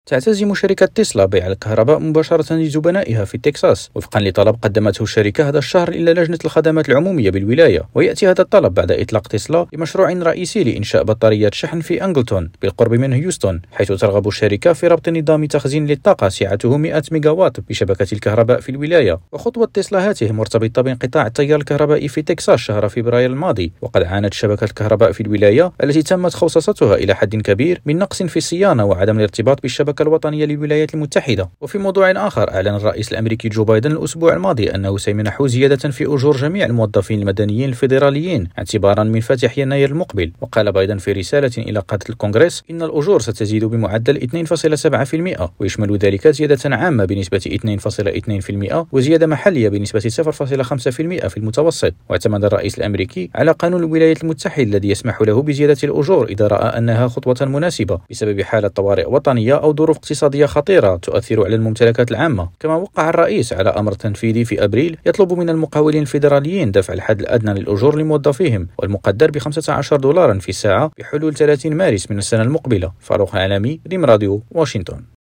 تعتزم شركة تسلا بيع الكهرباء مباشرة لزبنائها في تكساس وفقا لطلب قدمته الشركة هذا الشهر إلى لجنة الخدمات العمومية بالولاية. ويأتي هذا الطلب بعد إطلاق تسلا لمشروع رئيسي لإنشاء بطاريات شحن في أنجلتون بالقرب من هيوستن، حيث ترغب الشركة في ربط نظام تخزين للطاقة سعته 100 ميجاوات بشبكة الكهرباء في الولاية. وخطوة تسلا هذه مرتبطة بانقطاع التيار الكهربائي في تكساس شهر فبراير الماضي، وقد عانت شبكة الكهرباء في الولاية التي تمت خوصصتها إلى حد كبير من نقص في الصيانة وعدم الارتباط بالشبكة الوطنية للولايات المتحدة. وفي موضوع آخر، أعلن الرئيس الأمريكي جو بايدن الأسبوع الماضي أنه سيمنح زيادة في أجور جميع الموظفين المدنيين الفيدراليين اعتبارا من فاتح يناير المقبل. وقال بايدن في رسالة إلى قادة الكونغرس إن الأجور ستزيد بمعدل 2.7%، ويشمل ذلك زيادة عامة بنسبة 2.2% وزيادة محلية بنسبة 0.5% في المتوسط. واعتمد الرئيس الأمريكي على قانون الولايات المتحدة الذي يسمح له بزيادة الأجور إذا رأى أنها خطوة مناسبة بسبب حالة طوارئ وطنية أو ظروف اقتصادية خطيرة تؤثر على الممتلكات العامة. كما وقع الرئيس على أمر تنفيذي في أبريل يطلب من المقاولين الفيدراليين دفع الحد الأدنى للأجور لموظفيهم والمقدر ب$15 في الساعة بحلول 30 مارس من السنة المقبلة. فاروق العالمي، ريم راديو، واشنطن.